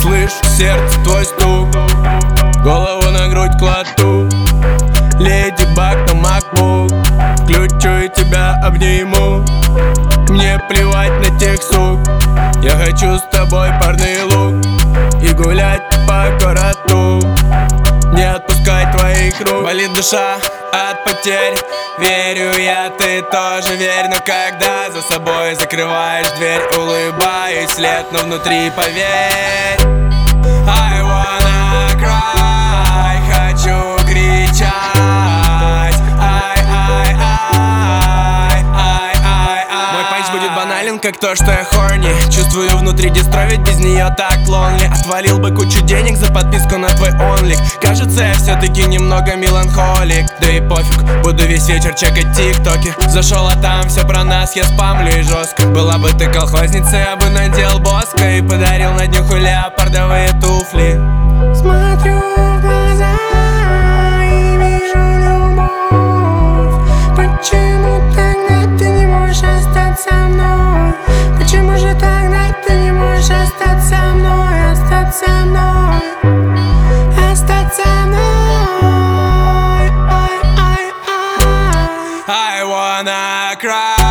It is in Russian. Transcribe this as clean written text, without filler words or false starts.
Слышу сердце твой стук, голову на грудь кладу. Леди Баг на MacBook, включу и тебя обниму. Мне плевать на тех сук, я хочу с тобой парный лук и гулять по городу, не отпускать твоих рук. Болит душа от потерь, верю я, ты тоже верь. Но когда за собой закрываешь дверь, улыбаюсь вслед, но внутри поверь. I wanna cry, хочу кричать. Мой панч будет банален, как то, что я хорни. Чувствую внутри дистро, ведь без нее так лонли. Отвалил бы кучу денег за подписку на твой онлик. Кажется, я все-таки немного меланхолик. Да и пофиг, буду весь вечер чекать тиктоки. Зашел, а там все про нас, я спамлю и жестко. Была бы ты колхозницей, я бы надел боска и подарил на днюху леопардовые туфли. Смотрю в глаза и вижу любовь. Почему тогда ты не можешь остаться со мной? Почему же тогда ты не можешь остаться со мной? Остаться со мной, остаться со мной. I wanna cry.